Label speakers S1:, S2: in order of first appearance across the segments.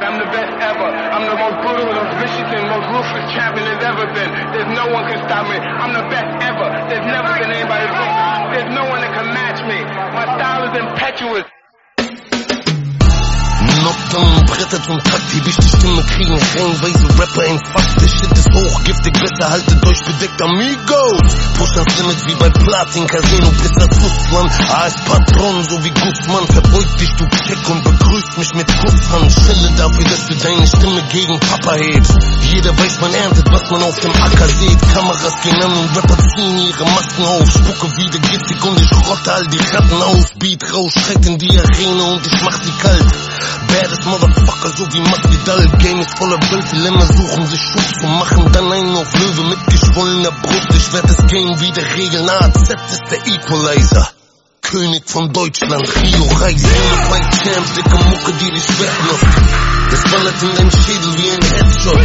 S1: I'm the best ever. I'm the most brutal, most vicious, and most ruthless champion there's ever been. There's no one can stop me. I'm the best ever. There's never been anybody close. There's no one that can match me. My style is impetuous.
S2: Knockdown, brettert und taktisch, die Stimme kriegen reihenweise Rapper in Fast. Der Shit ist hochgiftig, besser haltet euch bedeckt, amigos. Push ans Limit wie bei Platin, Casino bis nach Russland. AS Patron, so wie Guzman, verbeugt dich, du Keck, und begrüßt mich mit Kusshand. Stelle dafür, dass du deine Stimme gegen Papa hebst. Jeder weiß, man erntet, was man auf dem Acker sieht. Kameras gehen an und Rapper ziehen ihre Masken auf. Spucke wieder giftig und ich rotte all die Ratten aus. Beat raus, schreit in die Arena und ich mach sie kalt. Baddest Motherfucker, so wie Masvidal. Game ist voller Wölfe, Lämmer suchen sich Schutz zu machen. Dann einen auf Löwe mit geschwollener Brust. Ich werd das Game wieder regeln, AZ ist der Equalizer. König von Deutschland, Rio Reis, ohne Fight Champs, dicke Mucke, die dich wegläuft. Das ballert in deinen Schädel wie ein Headshot.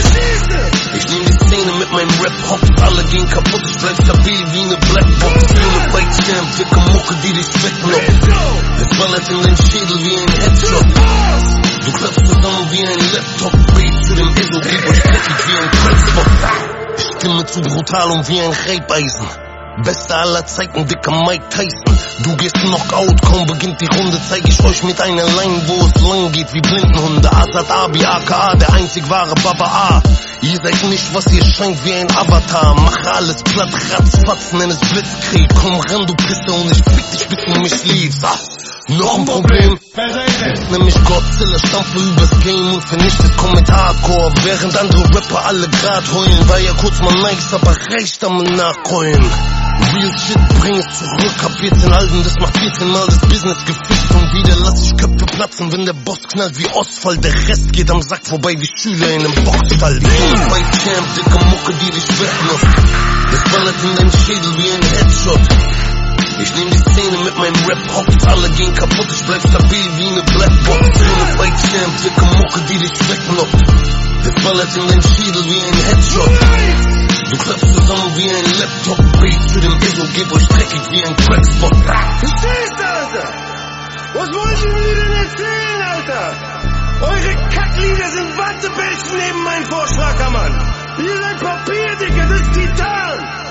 S2: Ich nehm die Szene mit meinem Rap-Hop, alle gehen kaputt, ich bleib stabil wie eine Blackbox. Ohne Fight Champs, dicke Mucke, die dich wegläuft. Das ballert in deinen Schädel wie ein Headshot. Du klappst zusammen wie ein Laptop, Beat zu dem Ego, gib euch dreckig wie ein Crackspot. Stimme zu brutal und wie ein Reibeisen. Bester aller Zeiten, dicker Mike Tyson. Du gehst Knockout, kaum beginnt die Runde, zeig ich euch mit einer Line, wo es lang geht wie Blindenhunde. Asad Abi, aka, der einzig wahre Baba A. Ihr seid nicht, was ihr scheint, wie ein Avatar. Mache alles platt, ratzfatz, nenn es Blitzkrieg. Komm ran, du Pisse, und ich fick dich, bis du mich liebst. Noch ein Problem, nämlich Godzilla stampfe übers Game und vernichtet kommt Hardcore. Während andere Rapper alle grad heulen, war ja kurz mal nice, aber reicht am Nachheulen. Real Shit, bring es zurück, hab 14 Alben, das macht 14 Mal das Business gefickt. Und wieder lass ich Köpfe platzen, wenn der Boss knallt wie Ostfall. Der Rest geht am Sack vorbei wie Schüler in einem Boxstall. Fight Champ, dicke Mucke, die dich wegläuft. Das ballert in deinen Schädel wie ein Headshot. Ich nehm die Szene mit meinem Rap-Hop, alle gehen kaputt, ich bleib stabil wie eine Blackbox. Ohne Fight Champ, dicke Mucke, die dich wegnockt. Das ballert in deinen Schädel wie ein Headshot. Du klappst zusammen wie ein Laptop, Beat zu dem Ego, gib euch dreckig wie ein Crackspot.
S3: Verstehst du, Alter? Was wollt ihr mir denn erzählen, Alter? Eure Kacklieder sind Wattebälzchen neben meinem Vorschlager, Mann. Ihr seid Papier, Digga, das ist Titan.